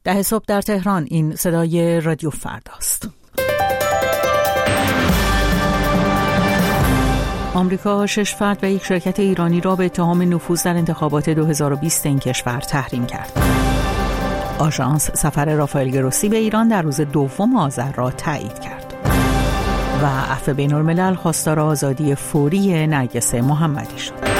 10 صبح در تهران. این صدای رادیو فرداست. آمریکا 6 فرد و یک شرکت ایرانی را به اتهام نفوذ در انتخابات 2020 این کشور تحریم کرد. آژانس سفر رافائل گروسی به ایران در روز 2 آذر را تایید کرد. و عفو بین‌الملل خواستار آزادی فوری نرگس محمدی شد.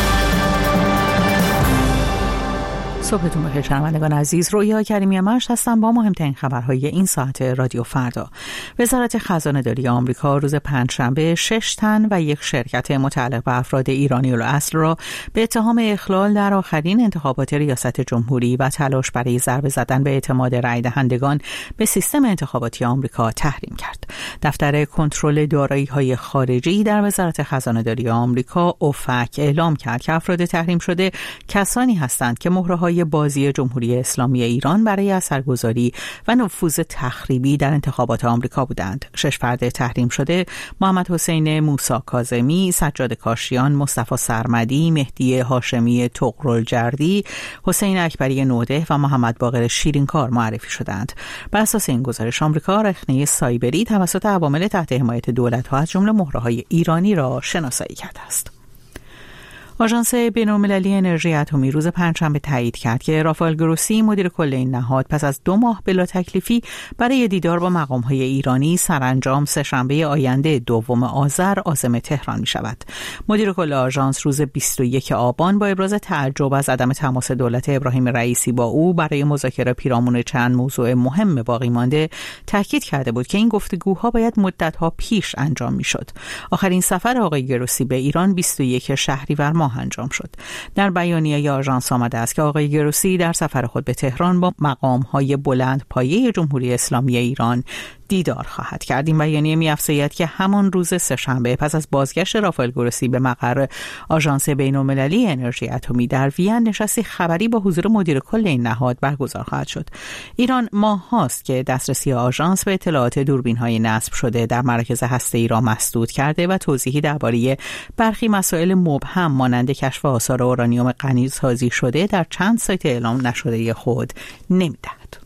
صبحتون بخیر شنوندگان عزیز، رویا کریمی مشت هستم با مهمترین خبرهای این ساعت رادیو فردا. وزارت خزانه‌داری آمریکا روز پنجشنبه 6 تن و یک شرکت متعلق به افراد ایرانی الاصل را به اتهام اخلال در آخرین انتخابات ریاست جمهوری و تلاش برای ضربه زدن به اعتماد رای دهندگان به سیستم انتخاباتی آمریکا تحریم کرد. دفتر کنترل دارایی‌های خارجی در وزارت خزانه‌داری آمریکا اوفک اعلام کرد که افراد تحریم شده کسانی هستند که مهره‌های بازی جمهوری اسلامی ایران برای اثرگذاری و نفوذ تخریبی در انتخابات آمریکا بودند. 6 فرد تحریم شده محمد حسین موسی کاظمی، سجاد کاشیان، مصطفی سرمدی، مهدی هاشمی طغرالجردی، حسین اکبری نوده و محمد باقر شیرینکار معرفی شدند. بر اساس این گزارش آمریکا رخنه سایبری توسط عوامل تحت حمایت دولت‌ها از جمله مهره‌های ایرانی را شناسایی کرده است. آژانس بین‌المللی انرژی اتمی روز پنجشنبه تایید کرد که رافائل گروسی مدیر کل این نهاد پس از 2 ماه بلا تکلیفی برای دیدار با مقام‌های ایرانی سرانجام سه‌شنبه آینده 2 آذر عازم تهران می‌شود. مدیر کل آژانس روز 21 آبان با ابراز تعجب از عدم تماس دولت ابراهیم رئیسی با او برای مذاکره پیرامون چند موضوع مهم باقی مانده تاکید کرده بود که این گفتگوها باید مدت‌ها پیش انجام می‌شد. آخرین سفر آقای گروسی به ایران 21 شهریور انجام شد. در بیانیه آژانس آمده است که آقای گروسی در سفر خود به تهران با مقام‌های بلند پایه جمهوری اسلامی ایران دیدار خواهد کرد. این بیانیه می‌افزاید که همان روز سه‌شنبه پس از بازگشت رافائل گروسی به مقر آژانس بین‌المللی انرژی اتمی در وین نشستی خبری با حضور مدیر کل این نهاد برگزار خواهد شد. ایران ماه‌هاست که دسترسی آژانس به اطلاعات دوربین‌های نصب شده در مراکز هسته‌ای را مسدود کرده و توضیحی درباره برخی مسائل مبهم مانند کشف آثار اورانیوم غنی‌سازی شده در چند سایت اعلام نشده خود نمی‌دهد.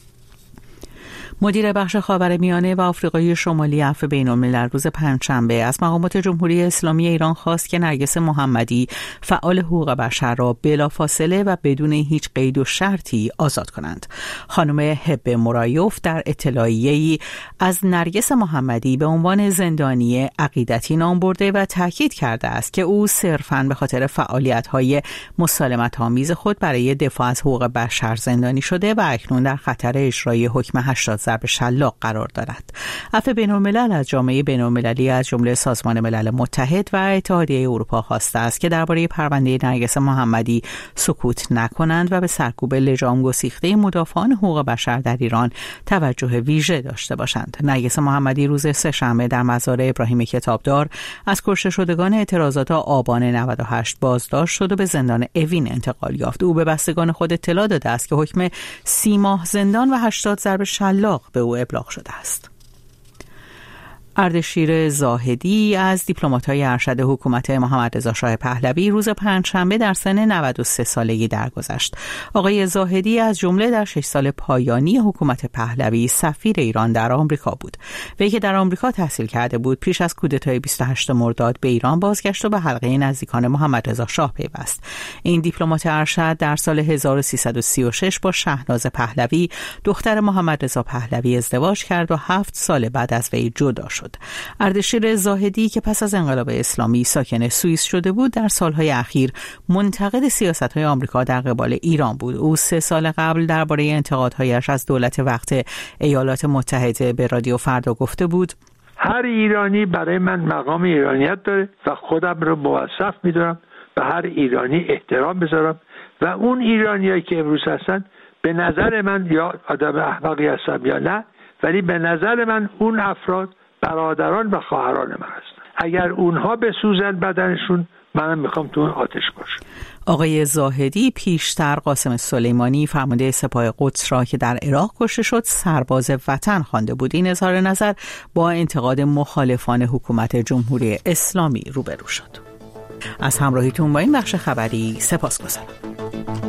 مدیر بخش خاورمیانه و آفریقای شمالی عفو بین‌الملل روز پنجشنبه از مقامات جمهوری اسلامی ایران خواست که نرگس محمدی فعال حقوق بشر را بلافاصله و بدون هیچ قید و شرطی آزاد کنند. خانم هبه مرایوف در اطلاعیه‌ای از نرگس محمدی به عنوان زندانی عقیدتی نام برده و تاکید کرده است که او صرفاً به خاطر فعالیت‌های مسالمت‌آمیز خود برای دفاع از حقوق بشر زندانی شده و اکنون در خطر اجرای حکم 80 ضرب شلاق قرار دارد. عفو بین‌الملل از جامعه بین‌المللی از جمله سازمان ملل متحد و اتحادیه اروپا خواسته است که درباره پرونده نرگس محمدی سکوت نکنند و به سرکوب لجام گسیخته مدافعان حقوق بشر در ایران توجه ویژه داشته باشند. نرگس محمدی روز سه‌شنبه در مزار ابراهیم کتابدار از کشته شدگان اعتراضات آبان 98 بازداشت شد و به زندان اوین انتقال یافت. او به بستگان خود اطلاع داده است که حکم 30 ماه زندان و 80 ضرب شلاق به او ابلاغ شده است. اردشیر زاهدی از دیپلمات‌های ارشد حکومت محمد رضا شاه پهلوی روز پنجشنبه در سن 93 سالگی درگذشت. آقای زاهدی از جمله در 6 سال پایانی حکومت پهلوی سفیر ایران در آمریکا بود. وی که در آمریکا تحصیل کرده بود پیش از کودتای 28 مرداد به ایران بازگشت و به حلقه نزدیکان محمد رضا شاه پیوست. این دیپلمات ارشد در سال 1336 با شهناز پهلوی دختر محمد رضا پهلوی ازدواج کرد و 7 سال بعد از وی جدا شد. اردشیر زاهدی که پس از انقلاب اسلامی ساکن سوئیس شده بود در سالهای اخیر منتقد سیاست‌های آمریکا در قبال ایران بود. او 3 سال قبل درباره انتقادهایش از دولت وقت ایالات متحده به رادیو فردا گفته بود: هر ایرانی برای من مقام ایرانیت داره و خودم رو موظف می‌دونم به هر ایرانی احترام بذارم و اون ایرانیایی که امروز هستن به نظر من یا آدم احمقی هستن یا نه، ولی به نظر من اون افراد برادران و خواهران من هستن. اگر اونها بسوزن بدنشون، منم میخوام تو اون آتش باشم. آقای زاهدی پیشتر قاسم سلیمانی فرمانده سپاه قدس را که در عراق کشته شد سرباز وطن خوانده بود. این اظهار نظر با انتقاد مخالفان حکومت جمهوری اسلامی روبرو شد. از همراهیتون با این بخش خبری سپاسگزارم.